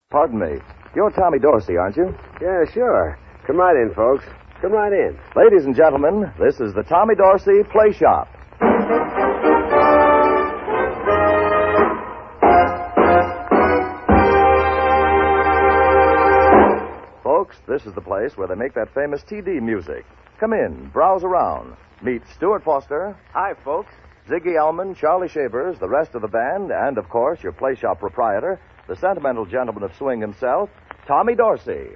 Pardon me. You're Tommy Dorsey, aren't you? Yeah, sure. Come right in, folks. Come right in. Ladies and gentlemen, this is the Tommy Dorsey Play Shop. Folks, this is the place where they make that famous TD music. Come in, browse around. Meet Stuart Foster. Hi, folks. Ziggy Elman, Charlie Shavers, the rest of the band, and, of course, your Play Shop proprietor, the sentimental gentleman of swing himself, Tommy Dorsey.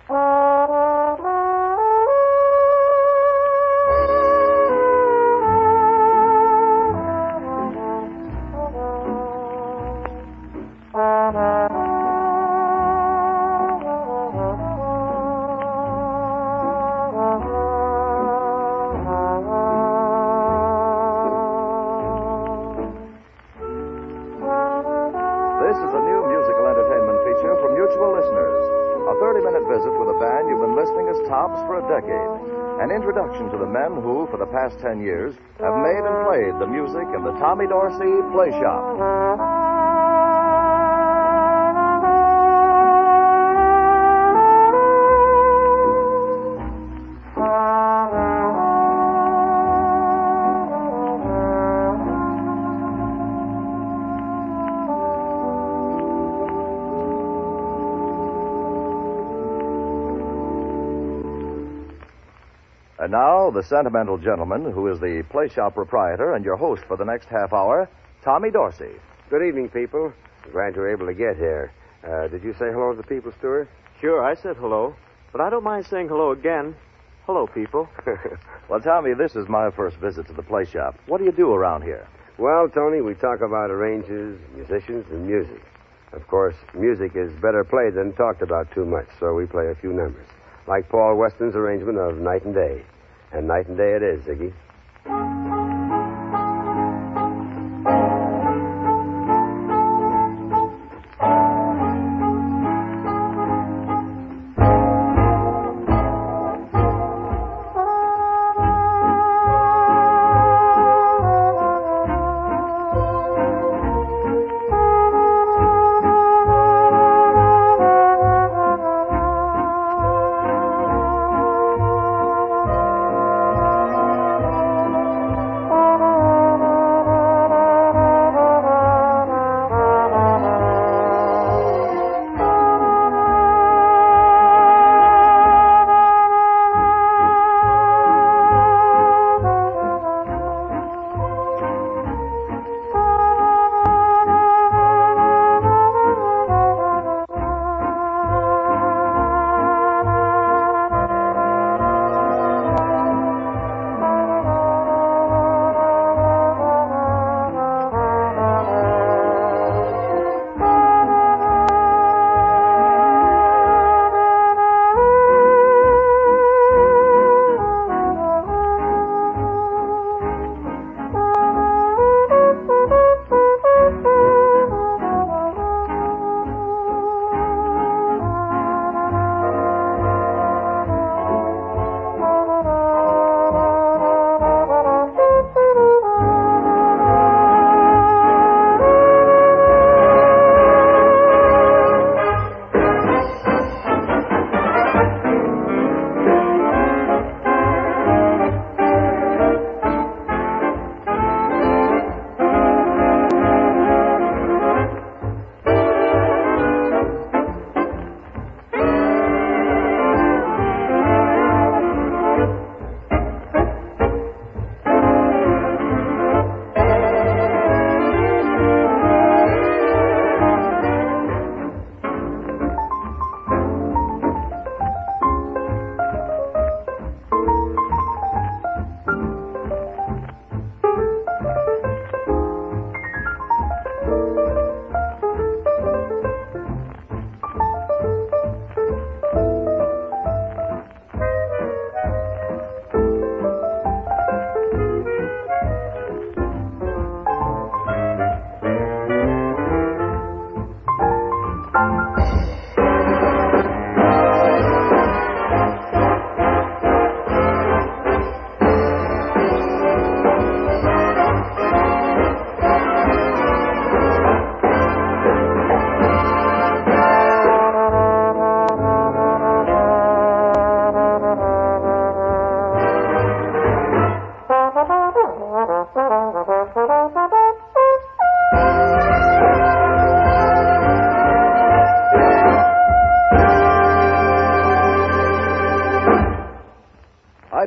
This is a new musical entertainment feature from Mutual Listeners. A 30-minute visit with a band you've been listening as tops for a decade. An introduction to the men who, for the past 10 years, have made and played the music in the Tommy Dorsey Play Shop. And now, the sentimental gentleman who is the Play Shop proprietor and your host for the next half hour, Tommy Dorsey. Good evening, people. Glad you're able to get here. Did you say hello to the people, Stuart? Sure, I said hello, but I don't mind saying hello again. Hello, people. Well, Tommy, this is my first visit to the Play Shop. What do you do around here? Well, Tony, we talk about arrangers, musicians, and music. Of course, music is better played than talked about too much, so we play a few numbers. Like Paul Weston's arrangement of Night and Day. And night and day it is, Ziggy.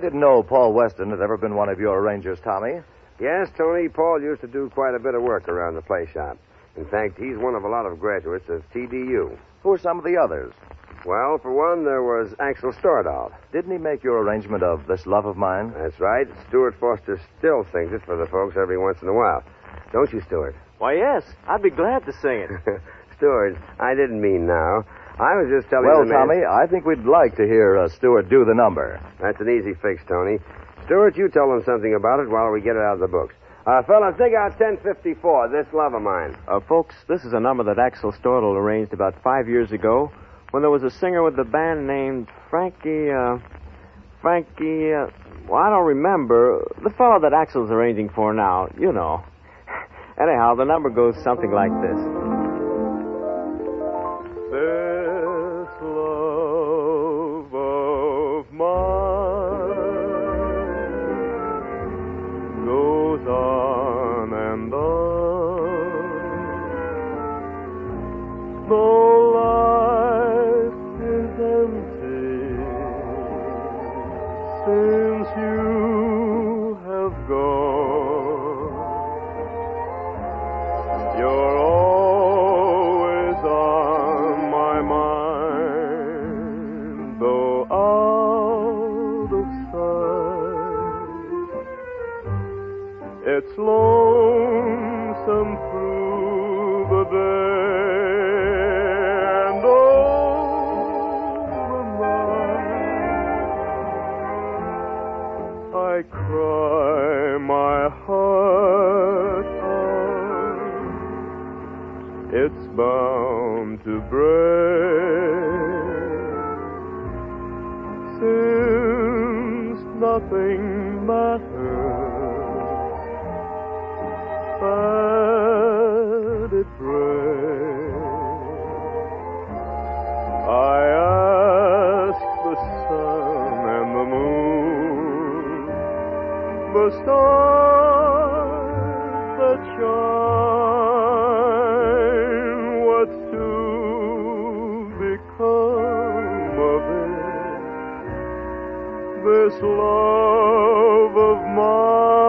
didn't know Paul Weston had ever been one of your arrangers, Tommy. Yes, Tony, Paul used to do quite a bit of work around the play shop. In fact, he's one of a lot of graduates of TDU. Who are some of the others? Well, for one, there was Axel Stordahl. Didn't he make your arrangement of This Love of Mine? That's right. Stuart Foster still sings it for the folks every once in a while. Don't you, Stuart? Why, yes. I'd be glad to sing it. Stuart, I didn't mean now. I was just telling Well, the man... Tommy, I think we'd like to hear Stuart do the number. That's an easy fix, Tony. Stuart, you tell them something about it while we get it out of the books. Fellas, dig out 1054, This Love of Mine. Folks, this is a number that Axel Stordahl arranged about 5 years ago when there was a singer with the band named Frankie, well, I don't remember. The fellow that Axel's arranging for now, you know. Anyhow, the number goes something like this. This love of mine goes on and on, though life is empty since you have gone. You're always on my mind, though out of sight. It's lonesome through the day and over night. I cry my heart out. It's bound to break, since nothing matters, that it breaks. I ask the sun and the moon, the stars that shine, what's to become of it, this love of mine?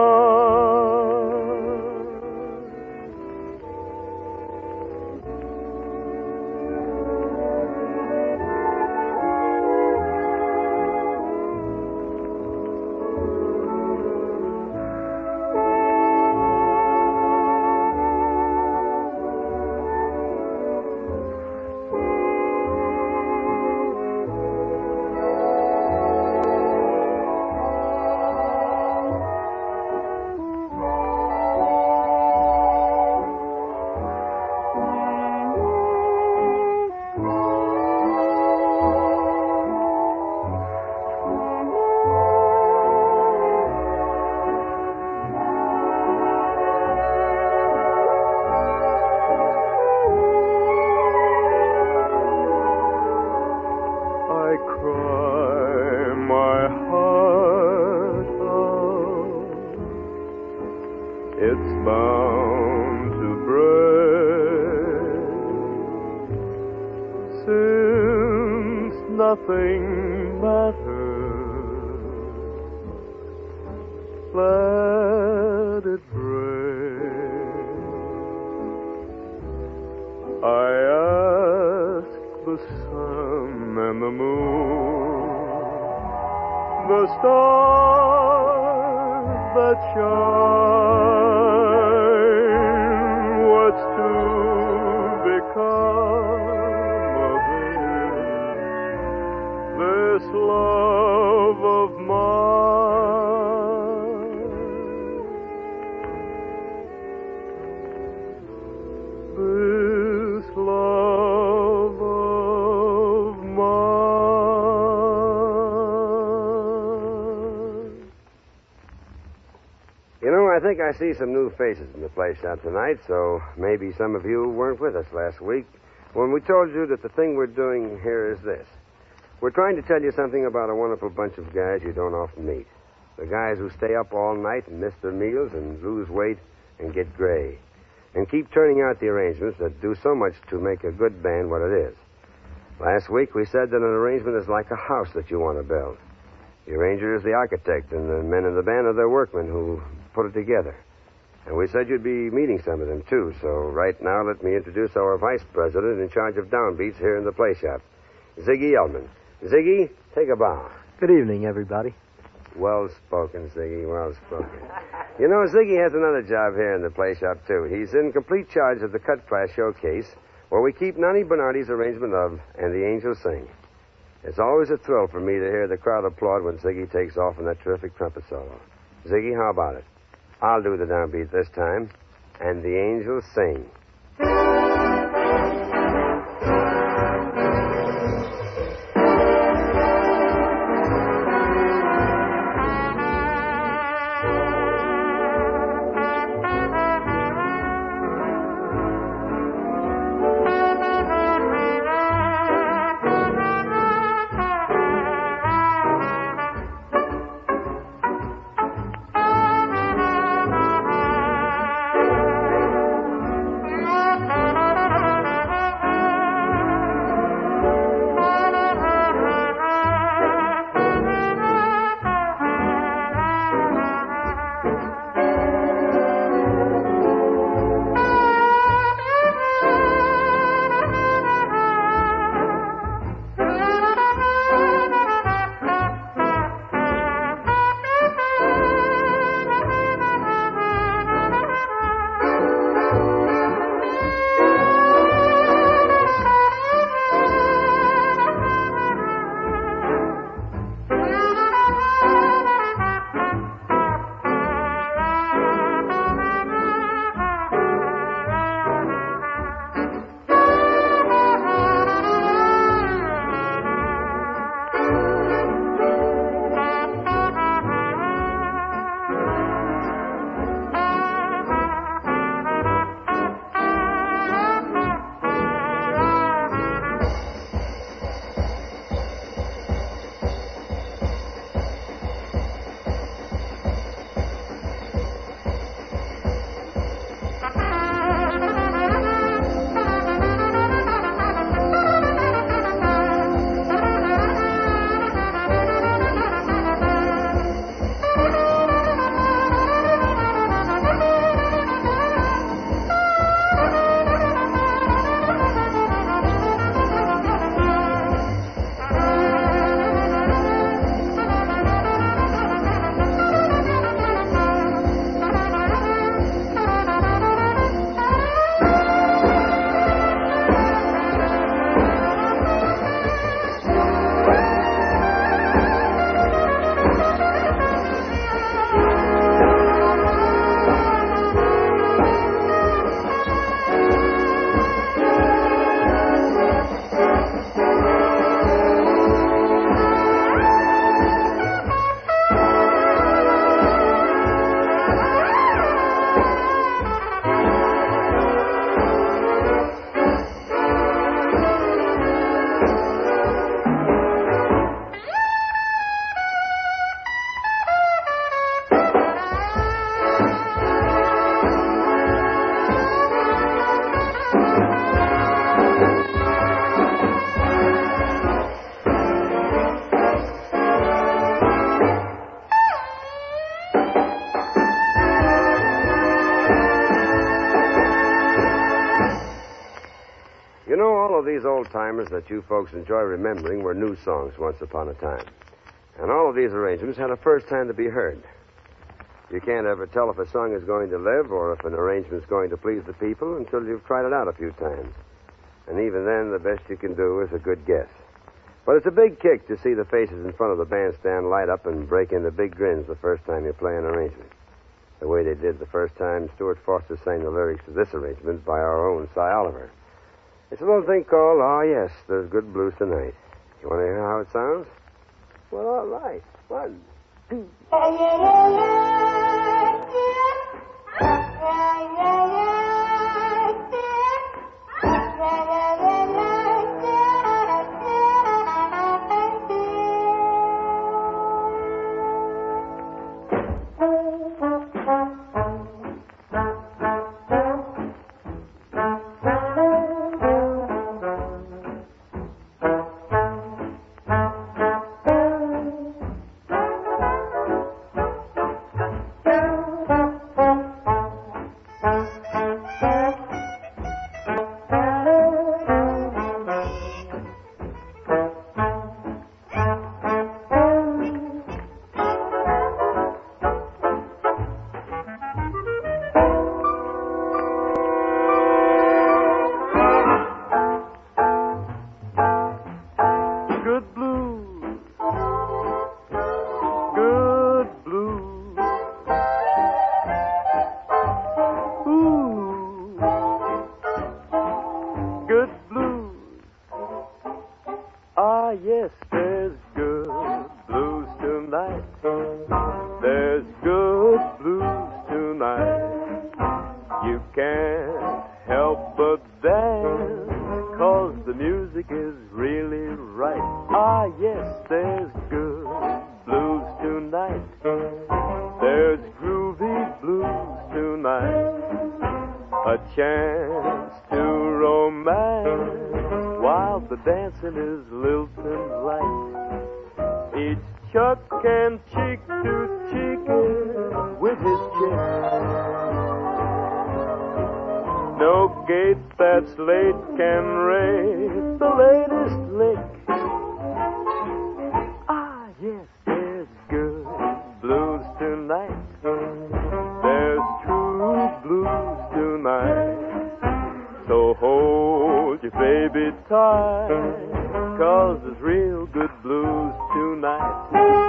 It's bound to break, since nothing matters. Let it break. I ask the sun and the moon, the stars that shine, what's to become of it, this love of mine, this love of mine. You know, I think I see some new faces in the play shop tonight, so maybe some of you weren't with us last week when we told you that the thing we're doing here is this. We're trying to tell you something about a wonderful bunch of guys you don't often meet. The guys who stay up all night and miss their meals and lose weight and get gray. And keep turning out the arrangements that do so much to make a good band what it is. Last week we said that an arrangement is like a house that you want to build. The arranger is the architect, and the men in the band are their workmen who put it together. And we said you'd be meeting some of them, too. So right now, let me introduce our vice president in charge of downbeats here in the play shop, Ziggy Elman. Ziggy, take a bow. Good evening, everybody. Well spoken, Ziggy, well spoken. You know, Ziggy has another job here in the play shop, too. He's in complete charge of the cut class showcase, where we keep Nani Bernardi's arrangement of And the Angels Sing. It's always a thrill for me to hear the crowd applaud when Ziggy takes off on that terrific trumpet solo. Ziggy, how about it? I'll do the downbeat this time. And the Angels Sing. These old-timers that you folks enjoy remembering were new songs once upon a time. And all of these arrangements had a first time to be heard. You can't ever tell if a song is going to live or if an arrangement's going to please the people until you've tried it out a few times. And even then, the best you can do is a good guess. But it's a big kick to see the faces in front of the bandstand light up and break into big grins the first time you play an arrangement. The way they did the first time Stuart Foster sang the lyrics to this arrangement by our own Cy Oliver. It's a little thing called, Oh, Yes, There's Good Blues Tonight. You want to hear how it sounds? Well, all right. 1, 2. Ah, yes, there's good blues tonight. There's good blues tonight. You can't help but dance, 'cause the music is really right. Ah, yes, there's good blues tonight. There's groovy blues tonight. A chance to romance while the dancing is lilting light. Each chuck and cheek to cheek with his chick. No gate that's late can rate the latest lick. Ah, yes, there's good blues tonight. There's true blues tonight. So hold your baby tight, 'cause there's real good blues tonight.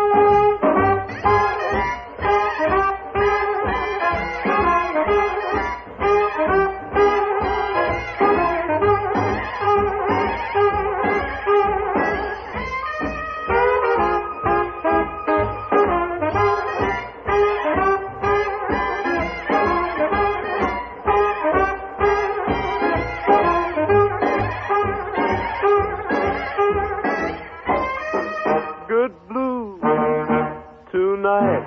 Good blues tonight.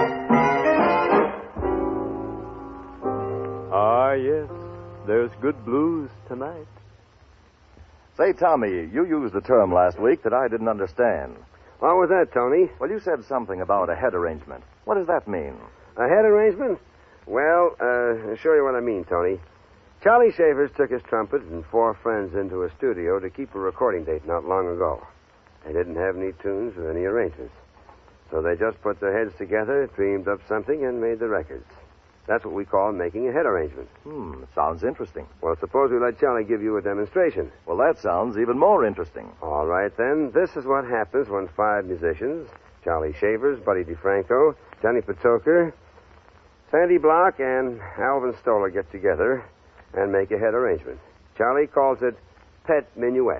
Ah, yes, there's good blues tonight. Say, Tommy, you used a term last week that I didn't understand. What was that, Tony? Well, you said something about a head arrangement. What does that mean? A head arrangement? Well, I'll show you what I mean, Tony. Charlie Shavers took his trumpet and 4 friends into a studio to keep a recording date not long ago. They didn't have any tunes or any arrangements. So they just put their heads together, dreamed up something, and made the records. That's what we call making a head arrangement. Sounds interesting. Well, suppose we let Charlie give you a demonstration. Well, that sounds even more interesting. All right, then. This is what happens when 5 musicians, Charlie Shavers, Buddy DeFranco, Johnny Patoker, Sandy Block, and Alvin Stoller get together and make a head arrangement. Charlie calls it Pet Minuet.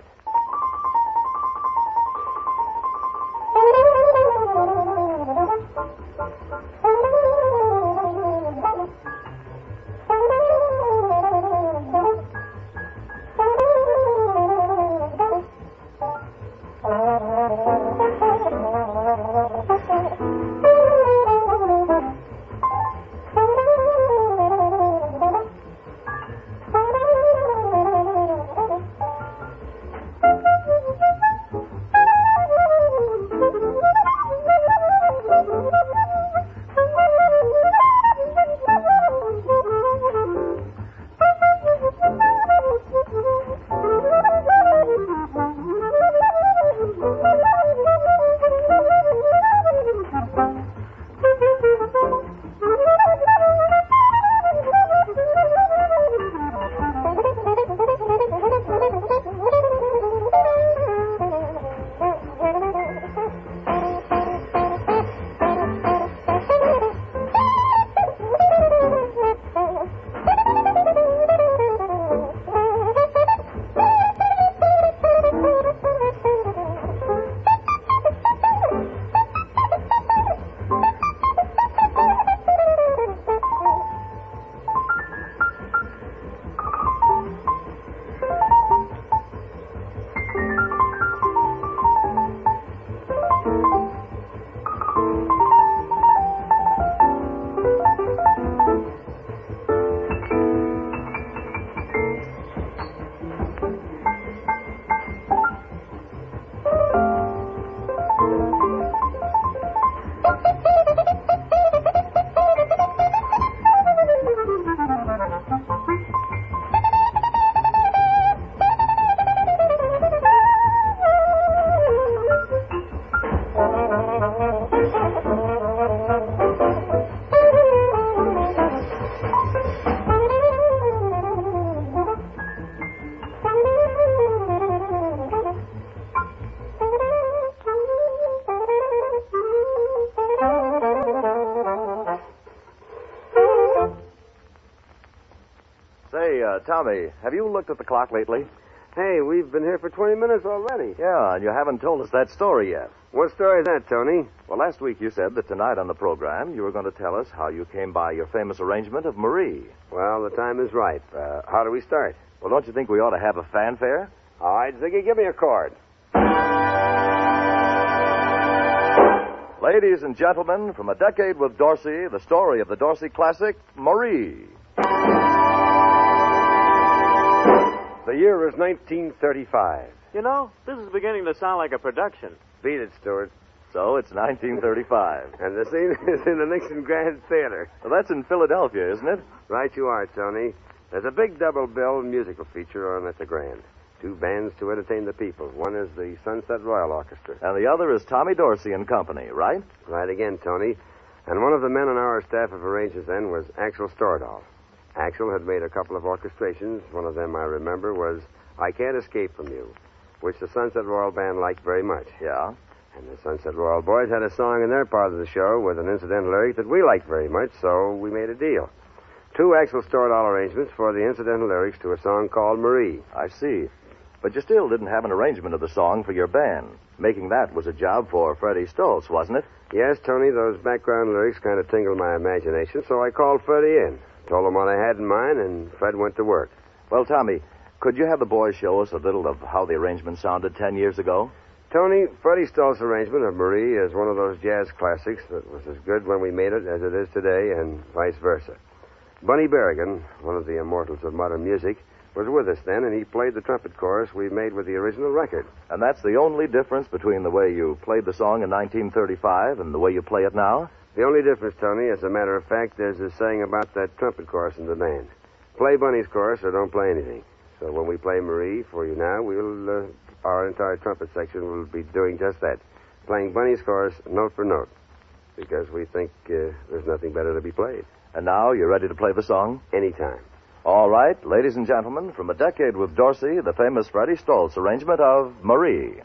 Tommy, have you looked at the clock lately? Hey, we've been here for 20 minutes already. Yeah, and you haven't told us that story yet. What story is that, Tony? Well, last week you said that tonight on the program you were going to tell us how you came by your famous arrangement of Marie. Well, the time is right. How do we start? Well, don't you think we ought to have a fanfare? All right, Ziggy, give me a chord. Ladies and gentlemen, from A Decade with Dorsey, the story of the Dorsey classic, Marie. The year is 1935. You know, this is beginning to sound like a production. Beat it, Stuart. So it's 1935. And the scene is in the Nixon Grand Theater. Well, that's in Philadelphia, isn't it? Right you are, Tony. There's a big double-bill musical feature on at the Grand. 2 bands to entertain the people. One is the Sunset Royal Orchestra. And the other is Tommy Dorsey and Company, right? Right again, Tony. And one of the men on our staff of arrangers then was Axel Stordahl. Axel had made a couple of orchestrations. One of them, I remember, was I Can't Escape From You, which the Sunset Royal Band liked very much. Yeah. And the Sunset Royal Boys had a song in their part of the show with an incidental lyric that we liked very much, so we made a deal. 2 Axel Stordahl arrangements for the incidental lyrics to a song called Marie. I see. But you still didn't have an arrangement of the song for your band. Making that was a job for Freddie Stoltz, wasn't it? Yes, Tony, those background lyrics kind of tingled my imagination, so I called Freddie in. Told him what I had in mind, and Fred went to work. Well, Tommy, could you have the boys show us a little of how the arrangement sounded 10 years ago? Tony, Freddie Stoltz's arrangement of Marie is one of those jazz classics that was as good when we made it as it is today, and vice versa. Bunny Berrigan, one of the immortals of modern music, was with us then, and he played the trumpet chorus we made with the original record. And that's the only difference between the way you played the song in 1935 and the way you play it now? The only difference, Tony, as a matter of fact, is the saying about that trumpet chorus in the band. Play Bunny's chorus or don't play anything. So when we play Marie for you now, our entire trumpet section will be doing just that. Playing Bunny's chorus note for note. Because we think there's nothing better to be played. And now you're ready to play the song? Anytime. All right, ladies and gentlemen, from A Decade with Dorsey, the famous Freddie Stoltz arrangement of Marie.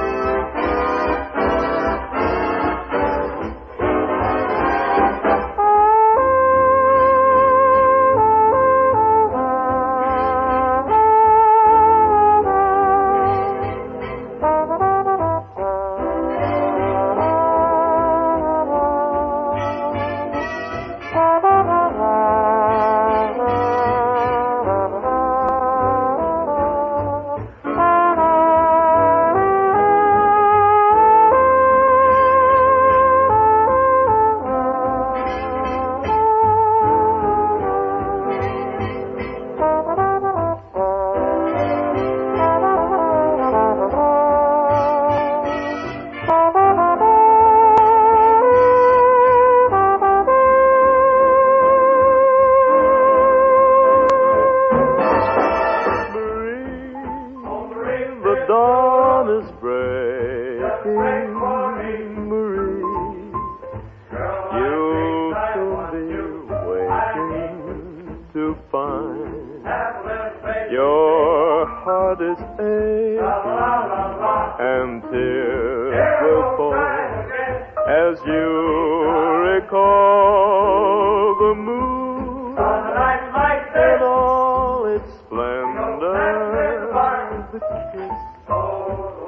Your heart is aching, and tears will fall as you recall the moon in all its splendor. The kiss so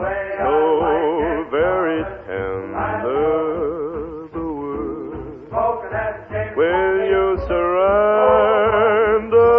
very tender, the word. Will you surrender?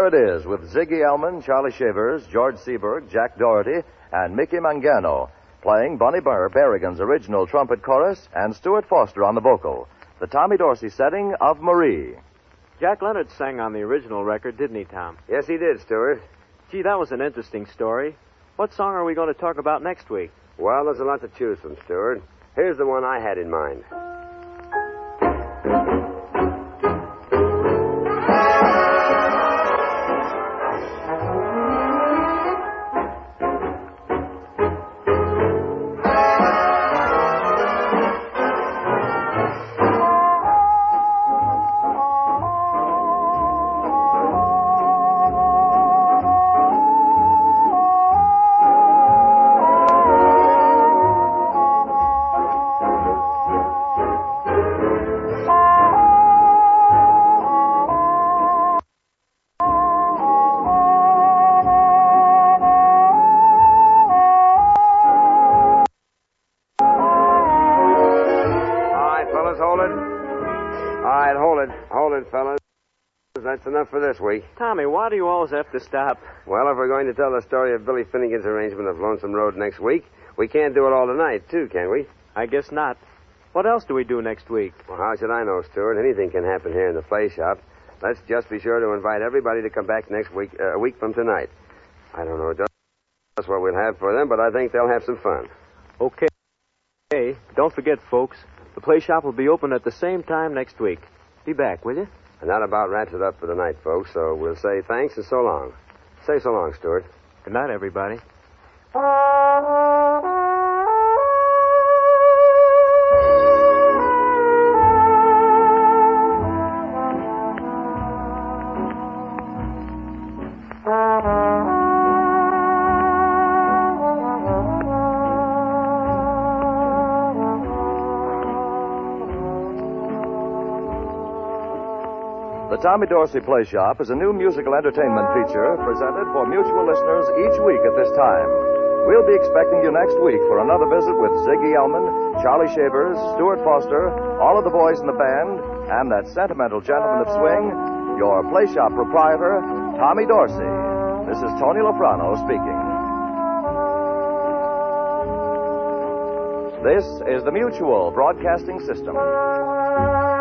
it is with Ziggy Elman, Charlie Shavers, George Seberg, Jack Doherty, and Mickey Mangano playing Bunny Berrigan's original trumpet chorus and Stuart Foster on the vocal. The Tommy Dorsey setting of Marie. Jack Leonard sang on the original record, didn't he, Tom? Yes, he did, Stuart. Gee, that was an interesting story. What song are we going to talk about next week? Well, there's a lot to choose from, Stuart. Here's the one I had in mind. Hold it, fellas. That's enough for this week. Tommy, why do you always have to stop? Well, if we're going to tell the story of Billy Finnegan's arrangement of Lonesome Road next week, we can't do it all tonight, too, can we? I guess not. What else do we do next week? Well, how should I know, Stuart? Anything can happen here in the play shop. Let's just be sure to invite everybody to come back next week, a week from tonight. I don't know just what we'll have for them, but I think they'll have some fun. Okay. Hey, don't forget, folks, the play shop will be open at the same time next week. Be back, will you? And that about wraps it up for tonight, folks. So we'll say thanks and so long. Say so long, Stuart. Good night, everybody. The Tommy Dorsey Play Shop is a new musical entertainment feature presented for mutual listeners each week at this time. We'll be expecting you next week for another visit with Ziggy Elman, Charlie Shavers, Stuart Foster, all of the boys in the band, and that sentimental gentleman of swing, your Play Shop proprietor, Tommy Dorsey. This is Tony Loprano speaking. This is the Mutual Broadcasting System.